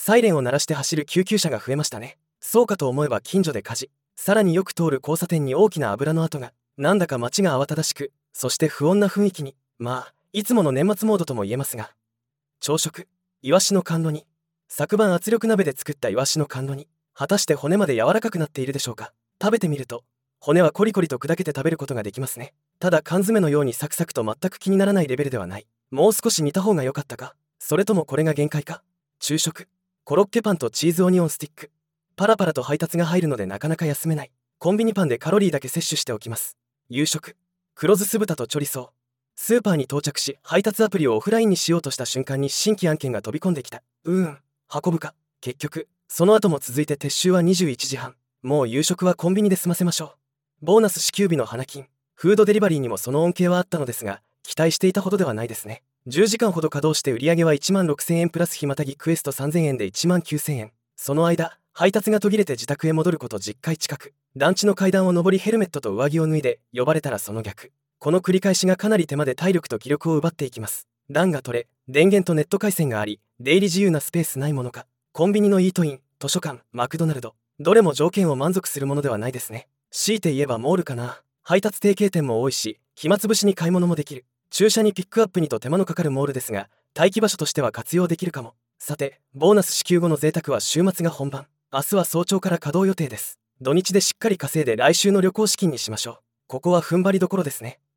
サイレンを鳴らして走る救急車が増えましたね。そうかと思えば近所で火事。さらによく通る交差点に大きな油の跡が。なんだか街が慌ただしく、そして不穏な雰囲気に。まあ、いつもの年末モードとも言えますが。朝食。イワシの甘露煮。昨晩圧力鍋で作ったイワシの甘露煮。果たして骨まで柔らかくなっているでしょうか。食べてみると、骨はコリコリと砕けて食べることができますね。ただ缶詰のようにサクサクと全く気にならないレベルではない。もう少し煮た方が良かったか。それともこれが限界か。昼食。コロッケパンとチーズオニオンスティック。パラパラと配達が入るのでなかなか休めない。コンビニパンでカロリーだけ摂取しておきます。夕食。黒酢酢豚とチョリソー。スーパーに到着し配達アプリをオフラインにしようとした瞬間に新規案件が飛び込んできた。運ぶか。結局その後も続いて撤収は21時半。もう夕食はコンビニで済ませましょう。ボーナス支給日の花金。フードデリバリーにもその恩恵はあったのですが、期待していたほどではないですね。10時間ほど稼働して売上は1万6000円プラスひまたぎクエスト3000円で1万9000円。その間配達が途切れて自宅へ戻ること10回近く。団地の階段を上りヘルメットと上着を脱いで、呼ばれたらその逆。この繰り返しがかなり手間で体力と気力を奪っていきます。LANが取れ、電源とネット回線があり、出入り自由なスペースないものか。コンビニのイートイン、図書館、マクドナルド、どれも条件を満足するものではないですね。強いて言えばモールかな。配達提携店も多いし、暇つぶしに買い物もできる。駐車にピックアップにと手間のかかるモールですが、待機場所としては活用できるかも。さて、ボーナス支給後の贅沢は週末が本番。明日は早朝から稼働予定です。土日でしっかり稼いで来週の旅行資金にしましょう。ここは踏ん張りどころですね。